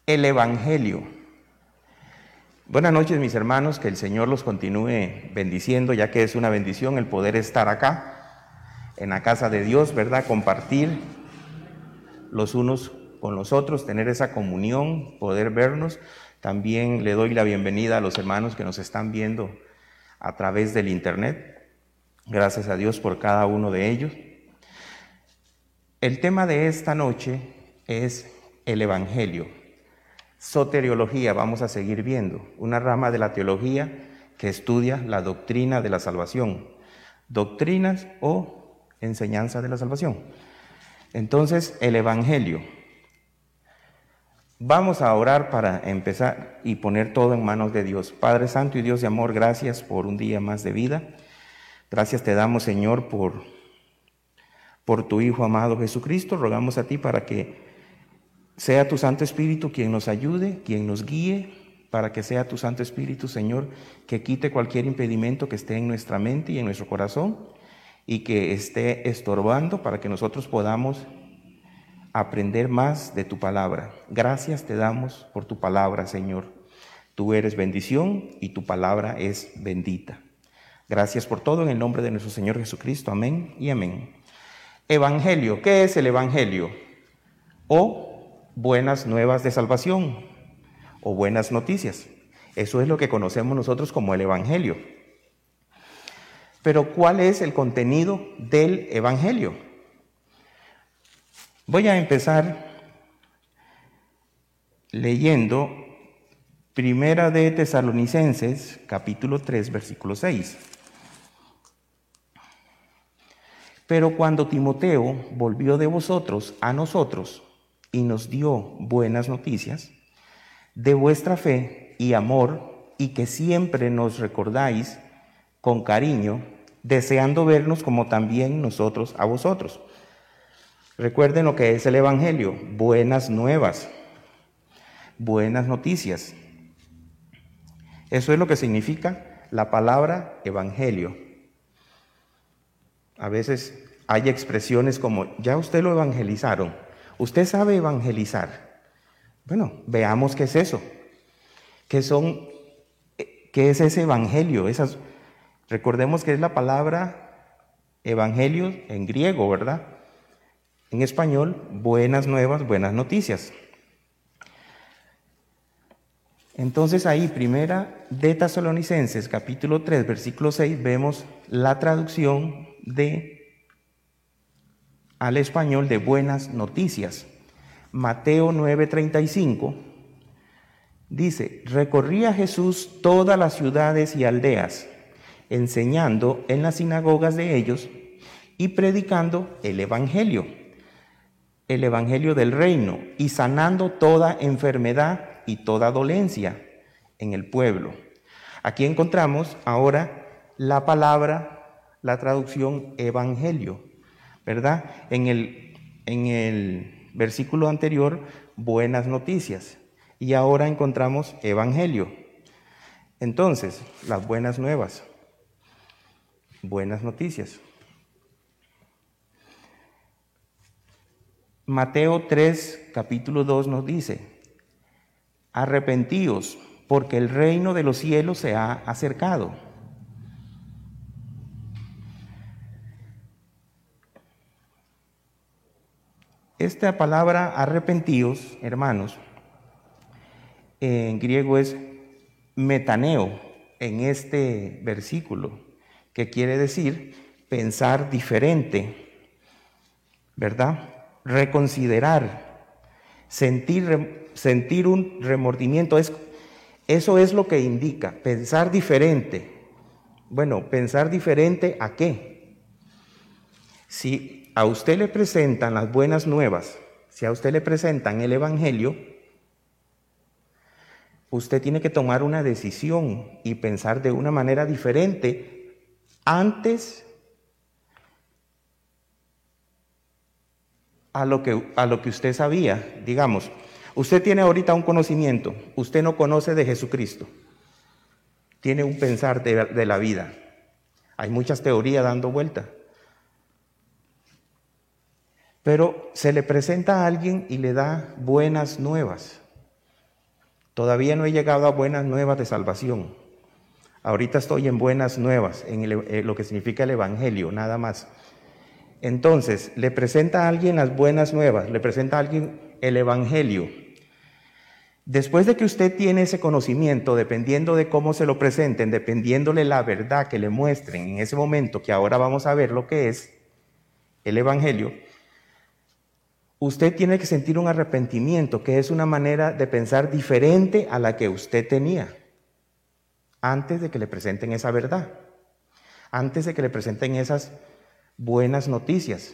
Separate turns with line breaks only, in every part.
El Evangelio. Buenas noches, mis hermanos, que el Señor los continúe bendiciendo, ya que es una bendición el poder estar acá, en la casa de Dios, ¿verdad? Compartir los unos con los otros, tener esa comunión, poder vernos. También le doy la bienvenida a los hermanos que nos están viendo a través del internet. Gracias a Dios por cada uno de ellos. El tema de esta noche es el Evangelio. Soteriología, vamos a seguir viendo, una rama de la teología que estudia la doctrina de la salvación, doctrinas o enseñanza de la salvación. Entonces, el Evangelio. Vamos a orar para empezar y poner todo en manos de Dios. Padre Santo y Dios de amor, gracias por un día más de vida. Gracias te damos, Señor, por tu Hijo amado Jesucristo. Rogamos a ti para que sea tu Santo Espíritu quien nos ayude, quien nos guíe, para que sea tu Santo Espíritu, Señor, que quite cualquier impedimento que esté en nuestra mente y en nuestro corazón y que esté estorbando para que nosotros podamos aprender más de tu palabra. Gracias te damos por tu palabra, Señor. Tú eres bendición y tu palabra es bendita. Gracias por todo en el nombre de nuestro Señor Jesucristo. Amén y amén. Evangelio. ¿Qué es el Evangelio? O buenas nuevas de salvación o buenas noticias. Eso es lo que conocemos nosotros como el Evangelio. Pero ¿cuál es el contenido del Evangelio? Voy a empezar leyendo Primera de Tesalonicenses, capítulo 3, versículo 6. Pero cuando Timoteo volvió de vosotros a nosotros, y nos dio buenas noticias de vuestra fe y amor, y que siempre nos recordáis con cariño, deseando vernos como también nosotros a vosotros. Recuerden lo que es el Evangelio: buenas nuevas, buenas noticias. Eso es lo que significa la palabra Evangelio. A veces hay expresiones como: ya usted lo evangelizaron. ¿Usted sabe evangelizar? Bueno, veamos qué es eso. ¿Qué es ese evangelio? Recordemos que es la palabra evangelio en griego, ¿verdad? En español, buenas nuevas, buenas noticias. Entonces ahí, Primera de Tesalonicenses, capítulo 3, versículo 6, vemos la traducción al español de buenas noticias. Mateo 9:35 dice: recorría Jesús todas las ciudades y aldeas, enseñando en las sinagogas de ellos y predicando el evangelio del reino, y sanando toda enfermedad y toda dolencia en el pueblo. Aquí encontramos ahora la palabra, la traducción evangelio, ¿verdad? En el versículo anterior, buenas noticias, y ahora encontramos evangelio. Entonces, las buenas nuevas, buenas noticias. Mateo 3, capítulo 2 nos dice: arrepentíos, porque el reino de los cielos se ha acercado. Esta palabra arrepentíos, hermanos, en griego es metaneo en este versículo, que quiere decir pensar diferente, ¿verdad? Reconsiderar, sentir un remordimiento. Eso es lo que indica, pensar diferente. Bueno, ¿pensar diferente a qué? Si a usted le presentan las buenas nuevas, si a usted le presentan el Evangelio, usted tiene que tomar una decisión y pensar de una manera diferente antes a lo que usted sabía. Digamos, usted tiene ahorita un conocimiento, usted no conoce de Jesucristo, tiene un pensar de la vida. Hay muchas teorías dando vuelta. Pero se le presenta a alguien y le da buenas nuevas. Todavía no he llegado a buenas nuevas de salvación. Ahorita estoy en buenas nuevas, en lo que significa el Evangelio, nada más. Entonces, le presenta a alguien las buenas nuevas, le presenta a alguien el Evangelio. Después de que usted tiene ese conocimiento, dependiendo de cómo se lo presenten, dependiéndole la verdad que le muestren en ese momento, que ahora vamos a ver lo que es el Evangelio, usted tiene que sentir un arrepentimiento, que es una manera de pensar diferente a la que usted tenía antes de que le presenten esa verdad, antes de que le presenten esas buenas noticias.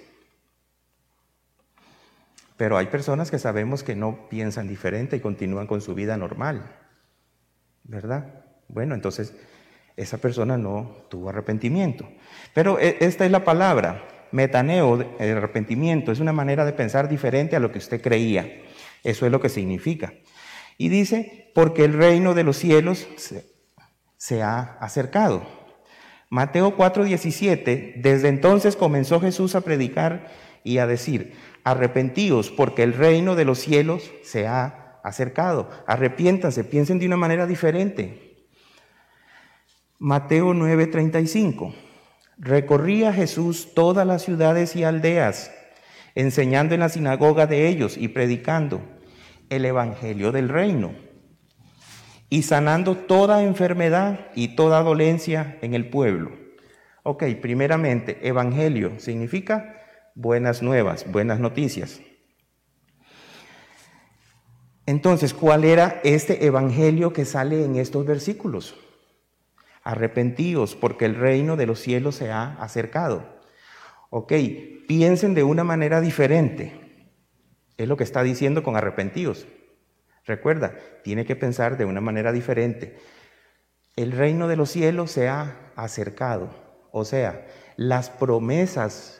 Pero hay personas que sabemos que no piensan diferente y continúan con su vida normal, ¿verdad? Bueno, entonces esa persona no tuvo arrepentimiento. Pero esta es la palabra, metaneo, el arrepentimiento, es una manera de pensar diferente a lo que usted creía. Eso es lo que significa. Y dice, porque el reino de los cielos se ha acercado. Mateo 4:17, desde entonces comenzó Jesús a predicar y a decir, arrepentíos porque el reino de los cielos se ha acercado. Arrepiéntanse, piensen de una manera diferente. Mateo 9:35, recorría Jesús todas las ciudades y aldeas, enseñando en la sinagoga de ellos y predicando el evangelio del reino y sanando toda enfermedad y toda dolencia en el pueblo. Ok, primeramente, evangelio significa buenas nuevas, buenas noticias. Entonces, ¿cuál era este evangelio que sale en estos versículos? Arrepentíos, porque el reino de los cielos se ha acercado. Ok, piensen de una manera diferente. Es lo que está diciendo con arrepentíos. Recuerda, tiene que pensar de una manera diferente. El reino de los cielos se ha acercado. O sea, las promesas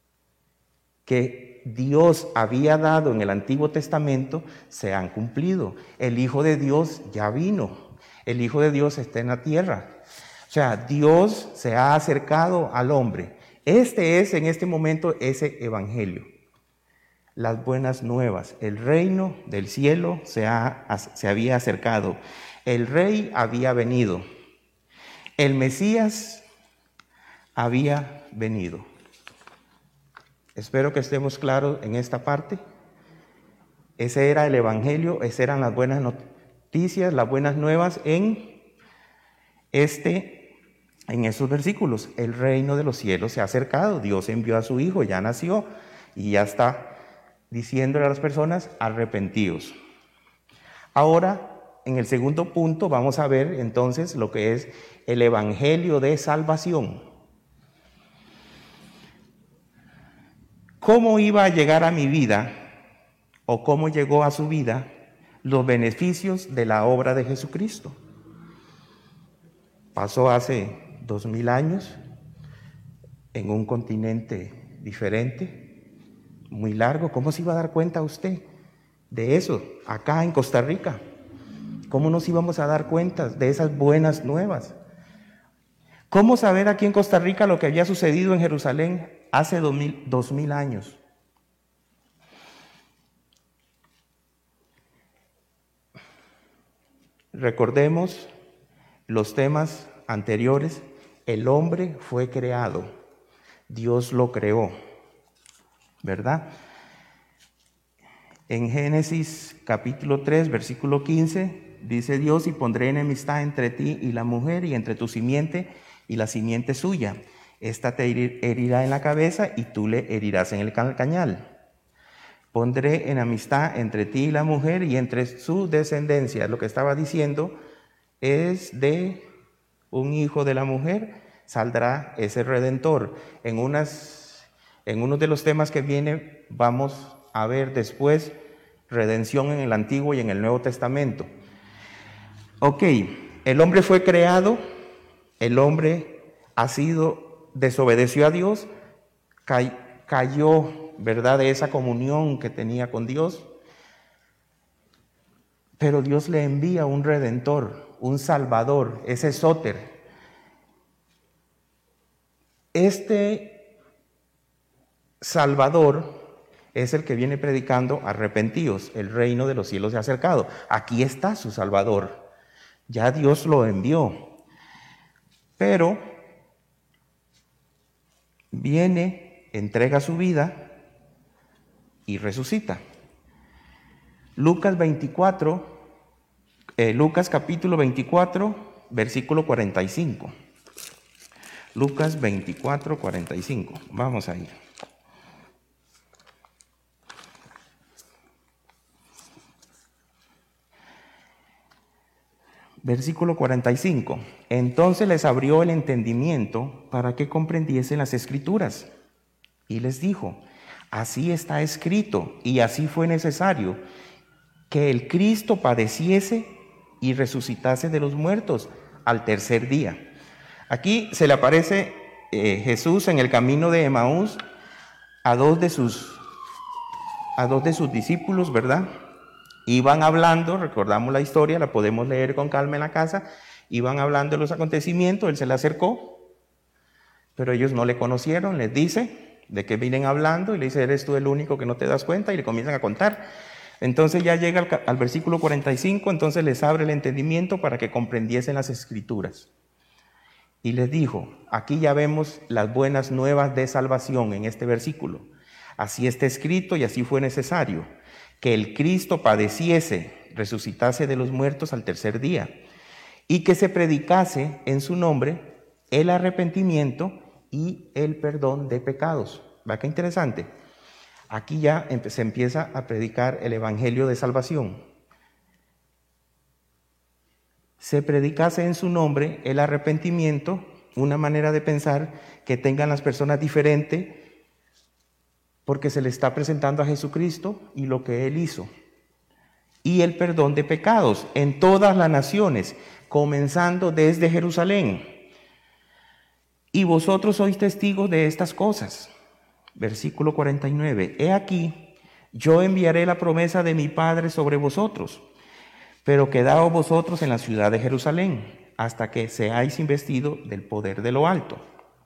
que Dios había dado en el Antiguo Testamento se han cumplido. El Hijo de Dios ya vino. El Hijo de Dios está en la tierra. O sea, Dios se ha acercado al hombre. Este es en este momento ese evangelio. Las buenas nuevas. El reino del cielo se había acercado. El rey había venido. El Mesías había venido. Espero que estemos claros en esta parte. Ese era el evangelio, esas eran las buenas noticias, las buenas nuevas en esos versículos. El reino de los cielos se ha acercado. Dios envió a su Hijo, ya nació y ya está diciéndole a las personas, arrepentíos. Ahora, en el segundo punto, vamos a ver entonces lo que es el evangelio de salvación. ¿Cómo iba a llegar a mi vida o cómo llegó a su vida los beneficios de la obra de Jesucristo? Pasó hace 2000 años en un continente diferente, muy largo. ¿Cómo se iba a dar cuenta usted de eso acá en Costa Rica? ¿Cómo nos íbamos a dar cuenta de esas buenas nuevas? ¿Cómo saber aquí en Costa Rica lo que había sucedido en Jerusalén hace 2000 años? Recordemos los temas anteriores. El hombre fue creado, Dios lo creó, ¿verdad? En Génesis capítulo 3, versículo 15, dice Dios, y pondré enemistad entre ti y la mujer, y entre tu simiente y la simiente suya. Esta te herirá en la cabeza y tú le herirás en el calcañal. Pondré enemistad entre ti y la mujer y entre su descendencia. Lo que estaba diciendo es de un hijo de la mujer saldrá ese redentor. En uno de los temas que viene vamos a ver después redención en el Antiguo y en el Nuevo Testamento. Ok, el hombre fue creado, el hombre desobedeció a Dios, cayó, ¿verdad?, de esa comunión que tenía con Dios, pero Dios le envía un redentor, un salvador, ese Sóter. Este salvador es el que viene predicando: arrepentíos, el reino de los cielos se ha acercado. Aquí está su Salvador, ya Dios lo envió. Pero viene, entrega su vida y resucita. Lucas capítulo 24, versículo 45. Lucas 24, 45. Vamos a ir. Versículo 45. Entonces les abrió el entendimiento para que comprendiesen las Escrituras. Y les dijo: así está escrito, y así fue necesario, que el Cristo padeciese y resucitase de los muertos al tercer día. Aquí se le aparece Jesús en el camino de Emaús a dos de sus discípulos, ¿verdad? Iban hablando, recordamos la historia, la podemos leer con calma en la casa. Iban hablando de los acontecimientos, él se le acercó, pero ellos no le conocieron. Les dice de qué vienen hablando y le dice: eres tú el único que no te das cuenta, y le comienzan a contar. Entonces ya llega al versículo 45, entonces les abre el entendimiento para que comprendiesen las Escrituras. Y les dijo, aquí ya vemos las buenas nuevas de salvación en este versículo. Así está escrito y así fue necesario, que el Cristo padeciese, resucitase de los muertos al tercer día, y que se predicase en su nombre el arrepentimiento y el perdón de pecados. ¿Va? Qué interesante. Aquí ya se empieza a predicar el evangelio de salvación. Se predicase en su nombre el arrepentimiento, una manera de pensar que tengan las personas diferente, porque se le está presentando a Jesucristo y lo que Él hizo. Y el perdón de pecados en todas las naciones, comenzando desde Jerusalén. Y vosotros sois testigos de estas cosas. Versículo 49. He aquí, yo enviaré la promesa de mi Padre sobre vosotros, pero quedaos vosotros en la ciudad de Jerusalén, hasta que seáis investidos del poder de lo alto.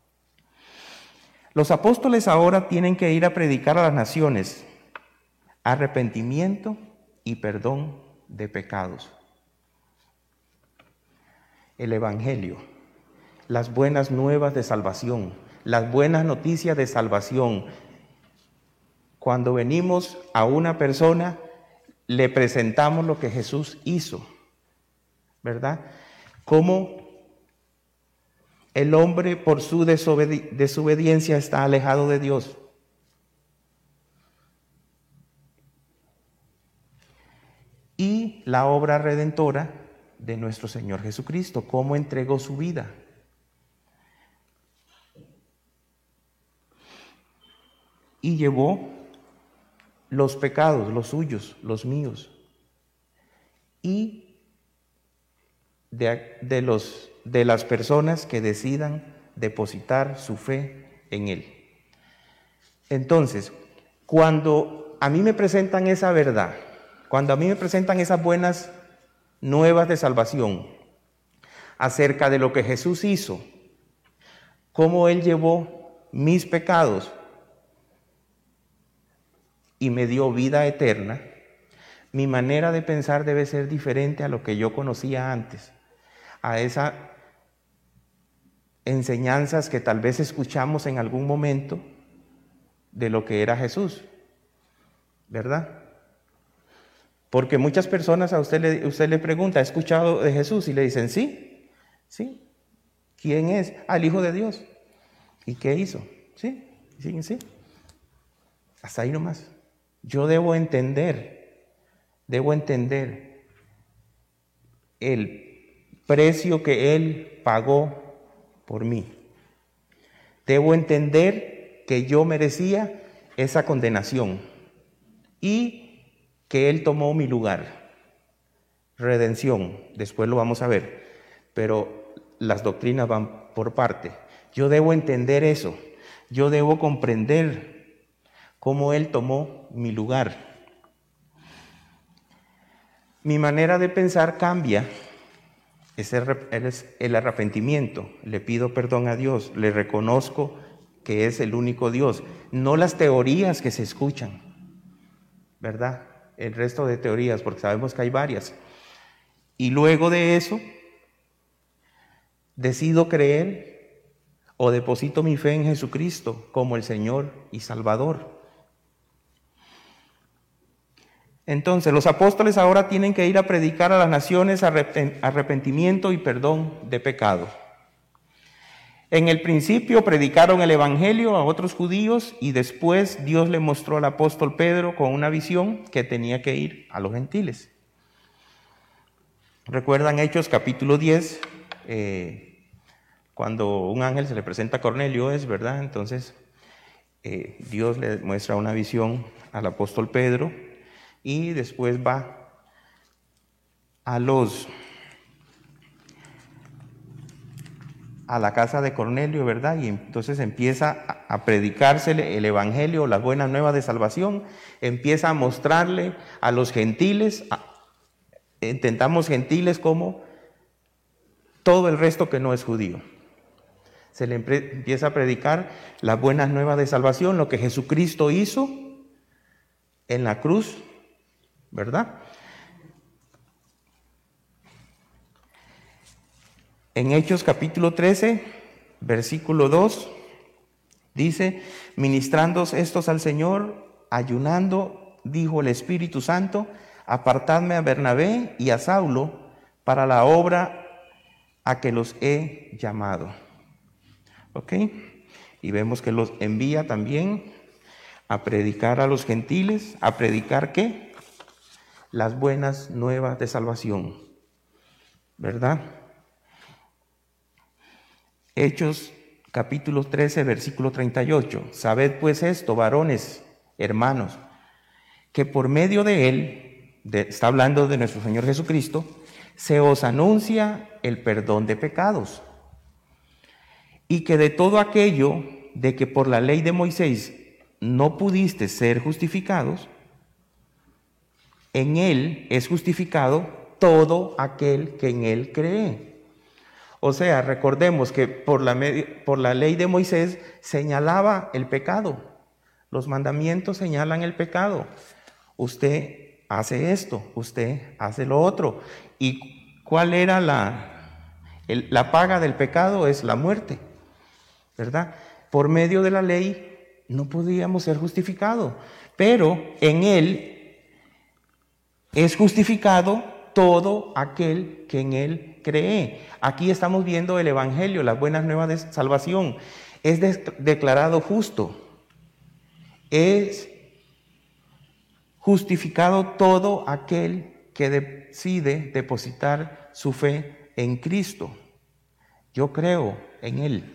Los apóstoles ahora tienen que ir a predicar a las naciones arrepentimiento y perdón de pecados. El evangelio, las buenas nuevas de salvación, las buenas noticias de salvación. Cuando venimos a una persona, le presentamos lo que Jesús hizo, ¿verdad? Cómo el hombre por su desobediencia está alejado de Dios. Y la obra redentora de nuestro Señor Jesucristo, cómo entregó su vida. Y llevó los pecados, los suyos, los míos, y de las personas que decidan depositar su fe en Él. Entonces, cuando a mí me presentan esa verdad, cuando a mí me presentan esas buenas nuevas de salvación acerca de lo que Jesús hizo, cómo Él llevó mis pecados y me dio vida eterna, mi manera de pensar debe ser diferente a lo que yo conocía antes, a esas enseñanzas que tal vez escuchamos en algún momento de lo que era Jesús, ¿verdad? Porque muchas personas a usted le pregunta, ¿ha escuchado de Jesús? Y le dicen, sí, sí. ¿Quién es? El Hijo de Dios. ¿Y qué hizo? Sí, sí, sí. Hasta ahí nomás. Yo debo entender el precio que Él pagó por mí. Debo entender que yo merecía esa condenación y que Él tomó mi lugar. Redención, después lo vamos a ver, pero las doctrinas van por parte. Yo debo entender eso, yo debo comprender cómo Él tomó mi lugar. Mi manera de pensar cambia, es el arrepentimiento. Le pido perdón a Dios, le reconozco que es el único Dios, no las teorías que se escuchan. ¿verdad? El resto de teorías, porque sabemos que hay varias. Y luego de eso, decido creer o deposito mi fe en Jesucristo como el Señor y Salvador. Entonces, los apóstoles ahora tienen que ir a predicar a las naciones arrepentimiento y perdón de pecado. En el principio predicaron el evangelio a otros judíos y después Dios le mostró al apóstol Pedro con una visión que tenía que ir a los gentiles. ¿Recuerdan Hechos capítulo 10? Cuando un ángel se le presenta a Cornelio, es verdad. Entonces Dios le muestra una visión al apóstol Pedro y después va a la casa de Cornelio, ¿verdad? Y entonces empieza a predicársele el evangelio, las buenas nuevas de salvación, empieza a mostrarle a los gentiles, intentamos gentiles como todo el resto que no es judío. Se le empieza a predicar las buenas nuevas de salvación, lo que Jesucristo hizo en la cruz, ¿verdad? En Hechos capítulo 13, versículo 2, dice: ministrando estos al Señor, ayunando, dijo el Espíritu Santo: apartadme a Bernabé y a Saulo para la obra a que los he llamado. ¿Ok? Y vemos que los envía también a predicar a los gentiles. ¿A predicar qué? Las buenas nuevas de salvación, ¿verdad? Hechos capítulo 13, versículo 38. Sabed pues esto, varones, hermanos, que por medio de él, está hablando de nuestro Señor Jesucristo, se os anuncia el perdón de pecados, y que de todo aquello de que por la ley de Moisés no pudiste ser justificados, en él es justificado todo aquel que en él cree. O sea, recordemos que por la ley de Moisés señalaba el pecado. Los mandamientos señalan el pecado. Usted hace esto, usted hace lo otro. ¿Y cuál era la paga del pecado? Es la muerte, ¿verdad? Por medio de la ley no podíamos ser justificados, pero en él es justificado todo aquel que en él cree. Aquí estamos viendo el evangelio, las buenas nuevas de salvación. Es declarado justo. Es justificado todo aquel que decide depositar su fe en Cristo. Yo creo en él.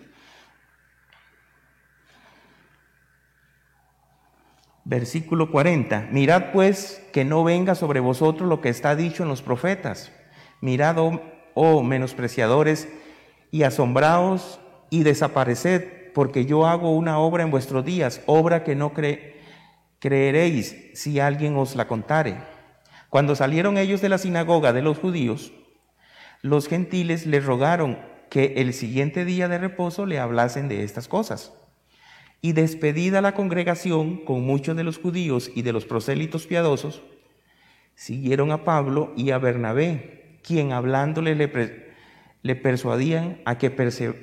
Versículo 40. Mirad pues que no venga sobre vosotros lo que está dicho en los profetas. Mirad, oh menospreciadores, y asombraos y desapareced, porque yo hago una obra en vuestros días, obra que no creeréis si alguien os la contare. Cuando salieron ellos de la sinagoga de los judíos, los gentiles les rogaron que el siguiente día de reposo le hablasen de estas cosas. Y despedida la congregación con muchos de los judíos y de los prosélitos piadosos, siguieron a Pablo y a Bernabé, quien hablándole le persuadían a que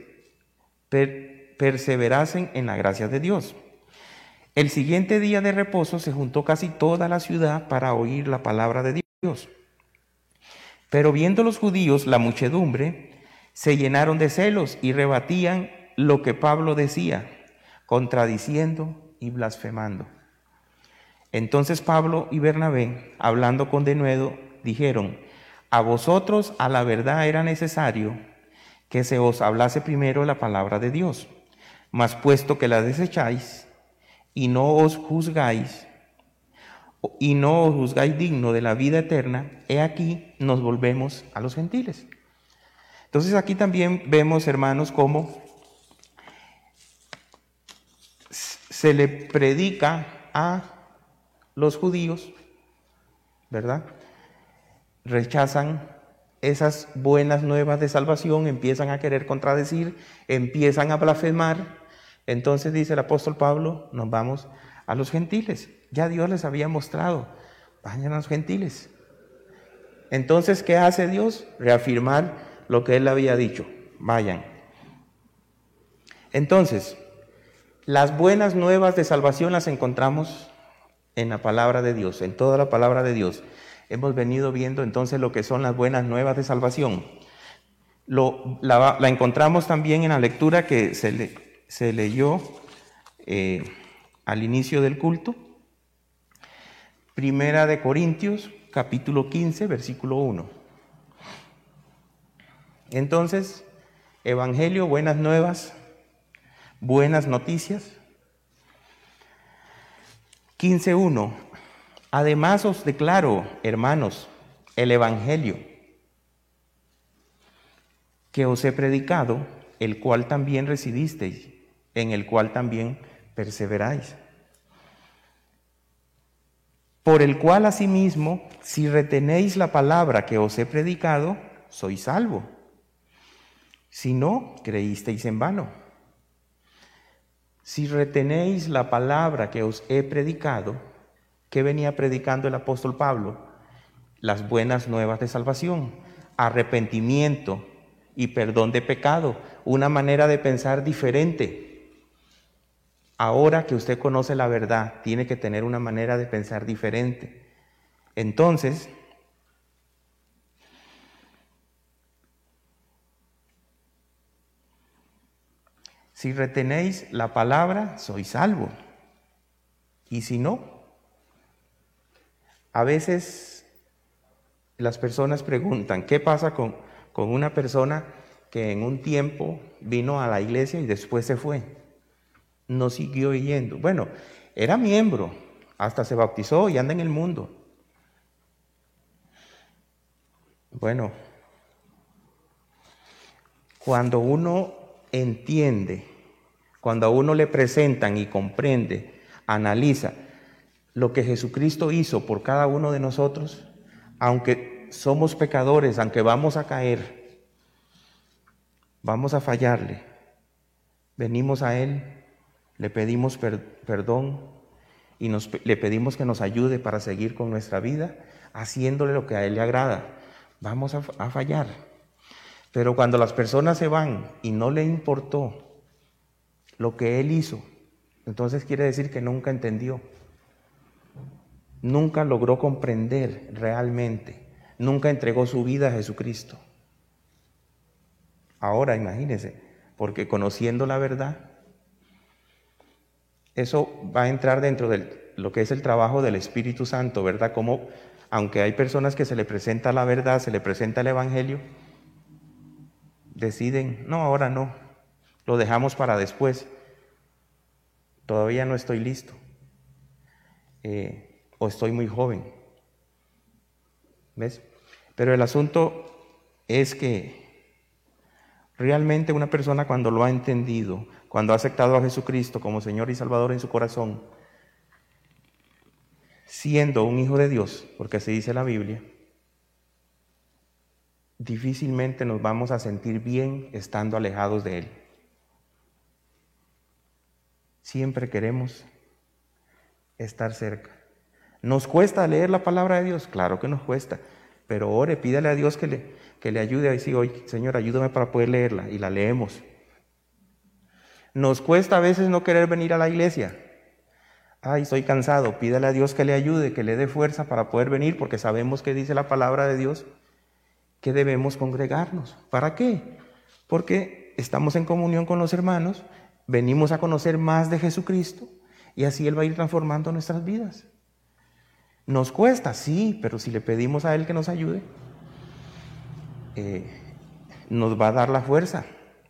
perseverasen en la gracia de Dios. El siguiente día de reposo se juntó casi toda la ciudad para oír la palabra de Dios. Pero viendo los judíos la muchedumbre, se llenaron de celos y rebatían lo que Pablo decía, contradiciendo y blasfemando. Entonces Pablo y Bernabé, hablando con denuedo, dijeron: a vosotros a la verdad era necesario que se os hablase primero la palabra de Dios, mas puesto que la desecháis y no os juzgáis digno de la vida eterna, he aquí nos volvemos a los gentiles. Entonces aquí también vemos, hermanos, cómo se le predica a los judíos, ¿verdad? Rechazan esas buenas nuevas de salvación, empiezan a querer contradecir, empiezan a blasfemar. Entonces dice el apóstol Pablo: nos vamos a los gentiles. Ya Dios les había mostrado, vayan a los gentiles. Entonces, ¿qué hace Dios? Reafirmar lo que Él había dicho, vayan. Entonces, las buenas nuevas de salvación las encontramos en la palabra de Dios, en toda la palabra de Dios. Hemos venido viendo entonces lo que son las buenas nuevas de salvación. La encontramos también en la lectura que se leyó al inicio del culto. Primera de Corintios, capítulo 15, versículo 1. Entonces, evangelio, buenas nuevas, buenas noticias. 15:1. Además os declaro, hermanos, el evangelio que os he predicado, el cual también recibisteis, en el cual también perseveráis. Por el cual asimismo, si retenéis la palabra que os he predicado, sois salvo. Si no, creísteis en vano. Si retenéis la palabra que os he predicado, ¿qué venía predicando el apóstol Pablo? Las buenas nuevas de salvación, arrepentimiento y perdón de pecado, una manera de pensar diferente. Ahora que usted conoce la verdad, tiene que tener una manera de pensar diferente. Entonces, si retenéis la palabra, sois salvo. Y si no, a veces las personas preguntan, ¿qué pasa con una persona que en un tiempo vino a la iglesia y después se fue? No siguió yendo. Bueno, era miembro, hasta se bautizó y anda en el mundo. Bueno, cuando uno entiende, cuando a uno le presentan y comprende, analiza lo que Jesucristo hizo por cada uno de nosotros, aunque somos pecadores, aunque vamos a caer, vamos a fallarle, venimos a Él, le pedimos perdón y le pedimos que nos ayude para seguir con nuestra vida, haciéndole lo que a Él le agrada. Vamos a fallar. Pero cuando las personas se van y no le importó lo que Él hizo, entonces quiere decir que nunca entendió. Nunca logró comprender realmente. Nunca entregó su vida a Jesucristo. Ahora imagínense, porque conociendo la verdad, eso va a entrar dentro de lo que es el trabajo del Espíritu Santo, ¿verdad? Como, aunque hay personas que se le presenta la verdad, se le presenta el Evangelio, deciden, no, ahora no, lo dejamos para después, todavía no estoy listo, o estoy muy joven, ¿ves? Pero el asunto es que realmente una persona cuando lo ha entendido, cuando ha aceptado a Jesucristo como Señor y Salvador en su corazón, siendo un hijo de Dios, porque así dice la Biblia, difícilmente nos vamos a sentir bien estando alejados de Él. Siempre queremos estar cerca. ¿Nos cuesta leer la palabra de Dios? Claro que nos cuesta, pero ore, pídale a Dios que le ayude a decir, oye, Señor, ayúdame para poder leerla, y la leemos. Nos cuesta a veces no querer venir a la iglesia. Ay, estoy cansado, pídale a Dios que le ayude, que le dé fuerza para poder venir, porque sabemos que dice la palabra de Dios que debemos congregarnos. ¿Para qué? Porque estamos en comunión con los hermanos, venimos a conocer más de Jesucristo y así Él va a ir transformando nuestras vidas. Nos cuesta, sí, pero si le pedimos a Él que nos ayude, nos va a dar la fuerza.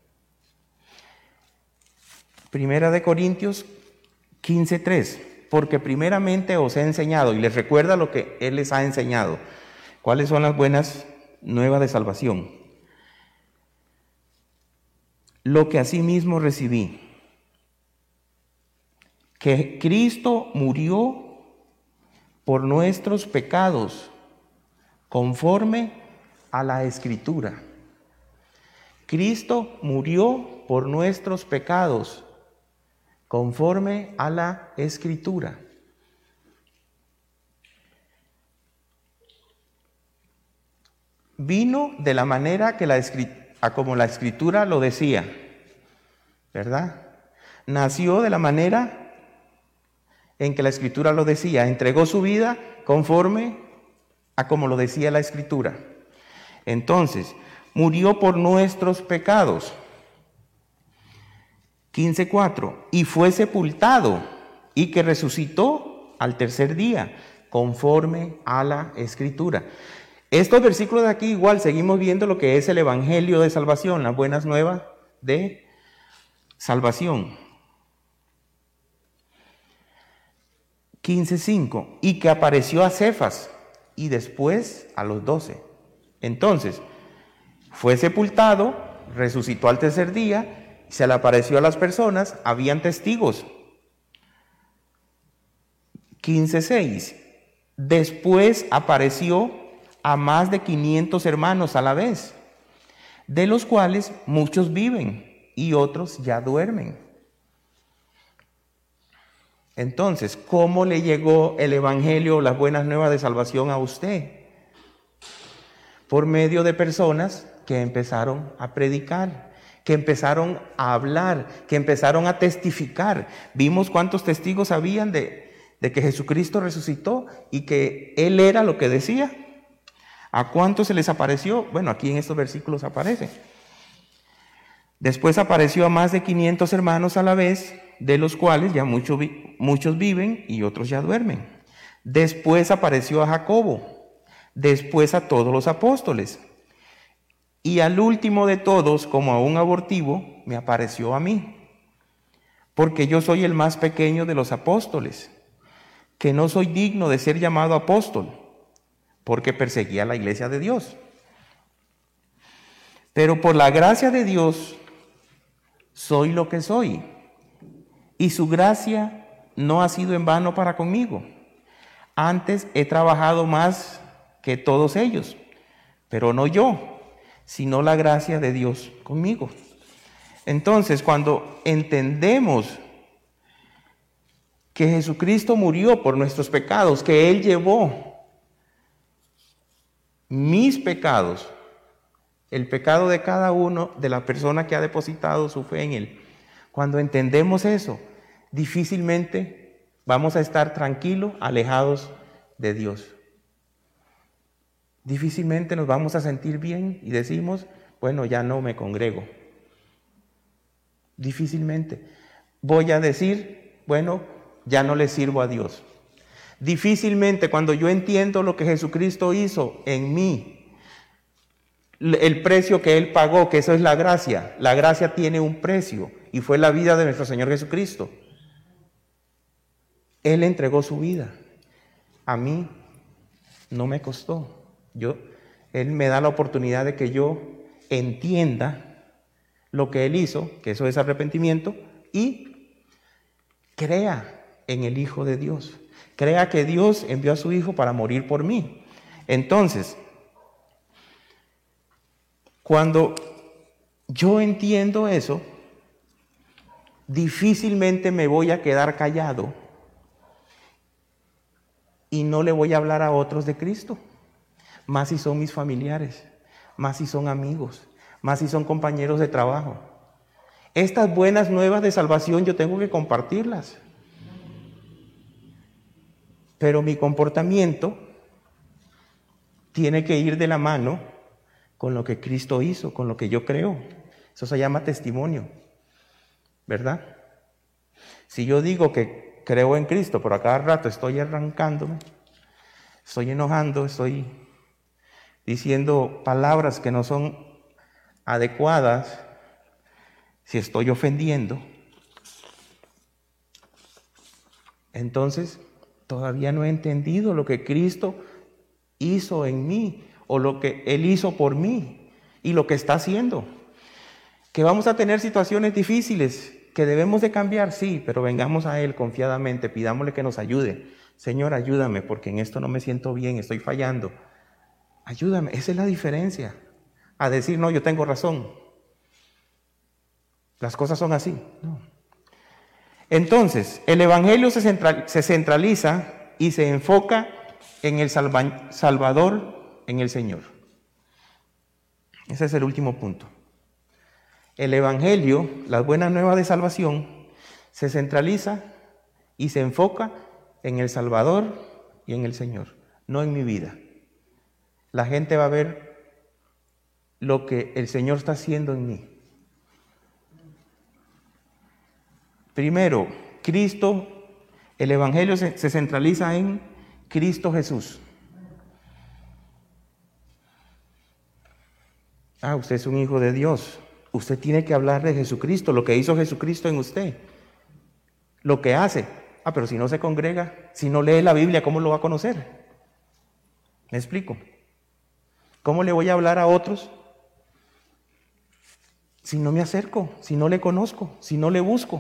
Primera de Corintios 15:3, porque primeramente os he enseñado, y les recuerda lo que Él les ha enseñado. ¿Cuáles son las buenas nuevas de salvación? Lo que asimismo recibí, que Cristo murió por nuestros pecados, conforme a la Escritura. Cristo murió por nuestros pecados, conforme a la Escritura. vino de la manera que como la Escritura lo decía, ¿verdad? Nació de la manera en que la Escritura lo decía, entregó su vida conforme a como lo decía la Escritura. Entonces, murió por nuestros pecados. 15:4, y fue sepultado, y que resucitó al tercer día, conforme a la Escritura. Estos versículos de aquí igual seguimos viendo lo que es el Evangelio de salvación, las buenas nuevas de salvación. 15:5, y que apareció a Cefas y después a los 12. Entonces, fue sepultado, resucitó al tercer día, se le apareció a las personas, habían testigos. 15:6, después apareció a más de 500 hermanos a la vez, de los cuales muchos viven y otros ya duermen. Entonces, ¿cómo le llegó el Evangelio, las buenas nuevas de salvación a usted? Por medio de personas que empezaron a predicar, que empezaron a hablar, que empezaron a testificar. Vimos cuántos testigos habían de que Jesucristo resucitó y que Él era lo que decía. ¿A cuántos se les apareció? Bueno, aquí en estos versículos aparece. Después apareció a más de 500 hermanos a la vez, de los cuales ya muchos viven y otros ya duermen. Después apareció a Jacobo, después a todos los apóstoles. Y al último de todos, como a un abortivo, me apareció a mí, porque yo soy el más pequeño de los apóstoles, que no soy digno de ser llamado apóstol, porque perseguía la iglesia de Dios. Pero por la gracia de Dios soy lo que soy, y su gracia no ha sido en vano para conmigo. Antes he trabajado más que todos ellos, pero no yo, sino la gracia de Dios conmigo. Entonces, cuando entendemos que Jesucristo murió por nuestros pecados, que Él llevó mis pecados, el pecado de cada uno de la persona que ha depositado su fe en Él, cuando entendemos eso, difícilmente vamos a estar tranquilos, alejados de Dios. Difícilmente nos vamos a sentir bien y decimos, bueno, ya no me congrego. Difícilmente voy a decir, bueno, ya no le sirvo a Dios. Difícilmente cuando yo entiendo lo que Jesucristo hizo en mí, el precio que Él pagó, que eso es la gracia. La gracia tiene un precio y fue la vida de nuestro Señor Jesucristo. Él entregó su vida. A mí no me costó. Él me da la oportunidad de que yo entienda lo que Él hizo, que eso es arrepentimiento, y crea en el Hijo de Dios. Crea que Dios envió a su Hijo para morir por mí. Entonces, cuando yo entiendo eso, difícilmente me voy a quedar callado y no le voy a hablar a otros de Cristo. Más si son mis familiares, más si son amigos, más si son compañeros de trabajo. Estas buenas nuevas de salvación yo tengo que compartirlas. Pero mi comportamiento tiene que ir de la mano con lo que Cristo hizo, con lo que yo creo. Eso se llama testimonio, ¿verdad? Si yo digo que creo en Cristo, pero a cada rato estoy arrancándome, estoy enojando, estoy diciendo palabras que no son adecuadas, si estoy ofendiendo, entonces todavía no he entendido lo que Cristo hizo en mí o lo que Él hizo por mí y lo que está haciendo. Que vamos a tener situaciones difíciles que debemos de cambiar, sí, pero vengamos a Él confiadamente, pidámosle que nos ayude. Señor, ayúdame porque en esto no me siento bien, estoy fallando. Ayúdame, esa es la diferencia. A decir, no, yo tengo razón. Las cosas son así. No. Entonces, el Evangelio se centraliza y se enfoca en el Salvador, en el Señor. Ese es el último punto. El Evangelio, las buenas nuevas de salvación, se centraliza y se enfoca en el Salvador y en el Señor, no en mi vida. La gente va a ver lo que el Señor está haciendo en mí. Primero, Cristo, el Evangelio se centraliza en Cristo Jesús. Usted es un hijo de Dios. Usted tiene que hablar de Jesucristo, lo que hizo Jesucristo en usted, lo que hace. Pero si no se congrega, si no lee la Biblia, ¿cómo lo va a conocer? ¿Me explico? ¿Cómo le voy a hablar a otros si no me acerco, si no le conozco, si no le busco?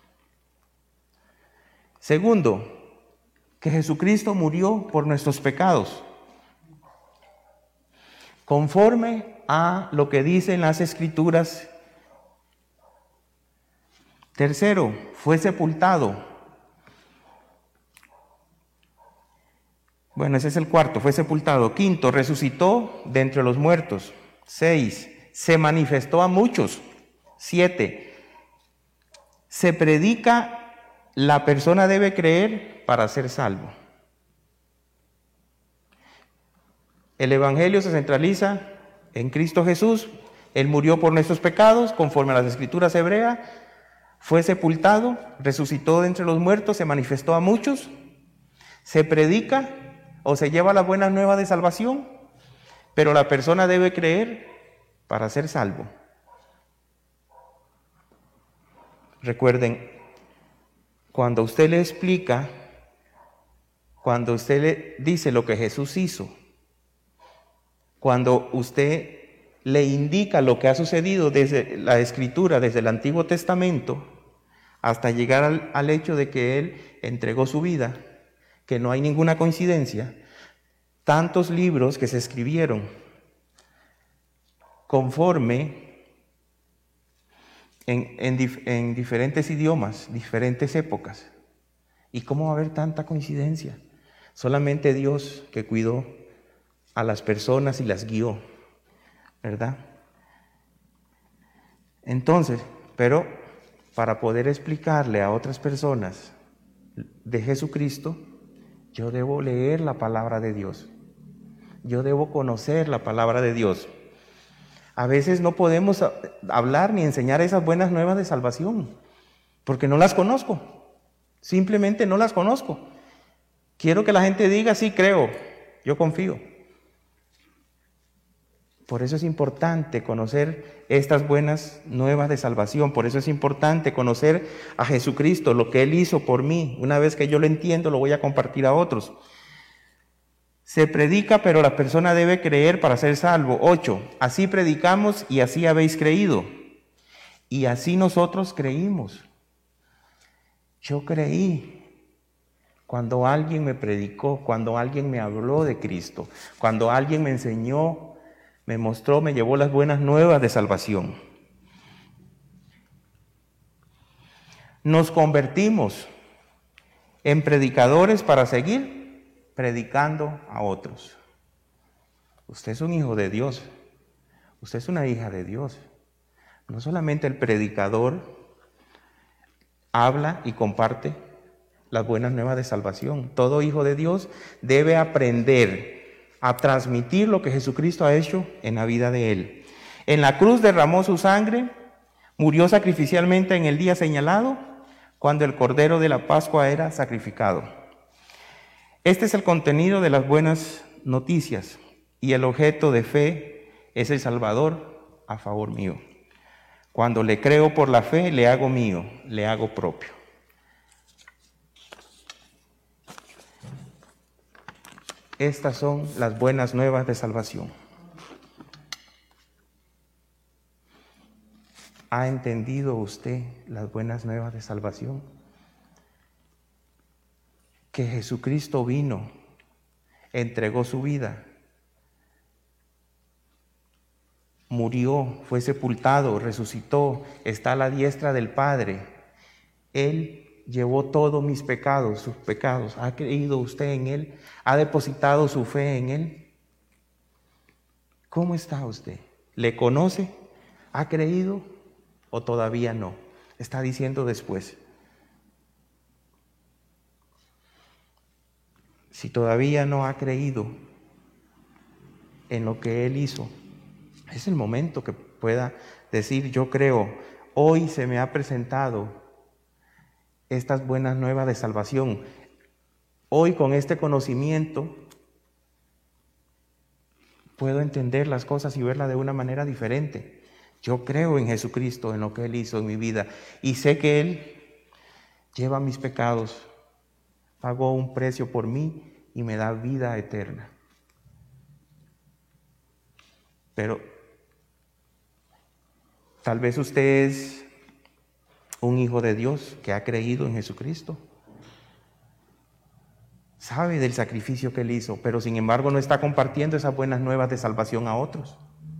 Segundo, que Jesucristo murió por nuestros pecados, conforme a lo que dicen las Escrituras. Tercero, fue sepultado. Bueno, ese es el cuarto, fue sepultado. Quinto, resucitó de entre los muertos. 6, se manifestó a muchos. 7, se predica, la persona debe creer para ser salvo. El Evangelio se centraliza en Cristo Jesús. Él murió por nuestros pecados, conforme a las Escrituras hebreas. Fue sepultado, resucitó de entre los muertos, se manifestó a muchos. Se predica o se lleva la buena nueva de salvación, pero la persona debe creer para ser salvo. Recuerden, cuando usted le explica, cuando usted le dice lo que Jesús hizo, cuando usted le indica lo que ha sucedido desde la Escritura, desde el Antiguo Testamento, hasta llegar al hecho de que Él entregó su vida, que no hay ninguna coincidencia, tantos libros que se escribieron conforme en diferentes idiomas, diferentes épocas. ¿Y cómo va a haber tanta coincidencia? Solamente Dios, que cuidó a las personas y las guió, ¿verdad? Entonces, pero para poder explicarle a otras personas de Jesucristo, yo debo leer la palabra de Dios. Yo debo conocer la palabra de Dios. A veces no podemos hablar ni enseñar esas buenas nuevas de salvación, porque no las conozco. Simplemente no las conozco. Quiero que la gente diga, sí, creo, yo confío. Por eso es importante conocer estas buenas nuevas de salvación. Por eso es importante conocer a Jesucristo, lo que Él hizo por mí. Una vez que yo lo entiendo, lo voy a compartir a otros. Se predica, pero la persona debe creer para ser salvo. 8. Así predicamos y así habéis creído. Y así nosotros creímos. Yo creí cuando alguien me predicó, cuando alguien me habló de Cristo, cuando alguien me enseñó, me mostró, me llevó las buenas nuevas de salvación. Nos convertimos en predicadores para seguir predicando a otros. Usted es un hijo de Dios. Usted es una hija de Dios. No solamente el predicador habla y comparte las buenas nuevas de salvación. Todo hijo de Dios debe aprender a transmitir lo que Jesucristo ha hecho en la vida de él. En la cruz derramó su sangre, murió sacrificialmente en el día señalado, cuando el Cordero de la Pascua era sacrificado. Este es el contenido de las buenas noticias, y el objeto de fe es el Salvador a favor mío. Cuando le creo por la fe, le hago mío, le hago propio. Estas son las buenas nuevas de salvación. ¿Ha entendido usted las buenas nuevas de salvación? Que Jesucristo vino, entregó su vida, murió, fue sepultado, resucitó, está a la diestra del Padre. Él llevó todos mis pecados, sus pecados. ¿Ha creído usted en Él? ¿Ha depositado su fe en Él? ¿Cómo está usted? ¿Le conoce? ¿Ha creído o todavía no? Está diciendo después. Si todavía no ha creído en lo que Él hizo, es el momento que pueda decir: yo creo, hoy se me ha presentado estas buenas nuevas de salvación. Hoy, con este conocimiento, puedo entender las cosas y verlas de una manera diferente. Yo creo en Jesucristo, en lo que Él hizo en mi vida, y sé que Él lleva mis pecados, pagó un precio por mí y me da vida eterna. Pero tal vez usted es un hijo de Dios que ha creído en Jesucristo. Sabe del sacrificio que Él hizo, pero sin embargo no está compartiendo esas buenas nuevas de salvación a otros.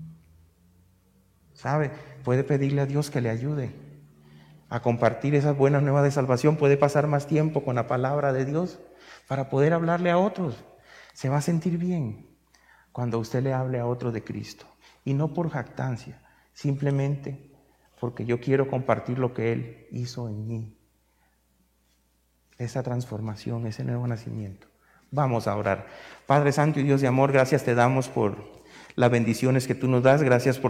¿Sabe? Puede pedirle a Dios que le ayude a compartir esas buenas nuevas de salvación. Puede pasar más tiempo con la palabra de Dios para poder hablarle a otros. Se va a sentir bien cuando usted le hable a otros de Cristo. Y no por jactancia, simplemente porque yo quiero compartir lo que Él hizo en mí. Esa transformación, ese nuevo nacimiento. Vamos a orar. Padre Santo y Dios de amor, gracias te damos por las bendiciones que tú nos das. Gracias por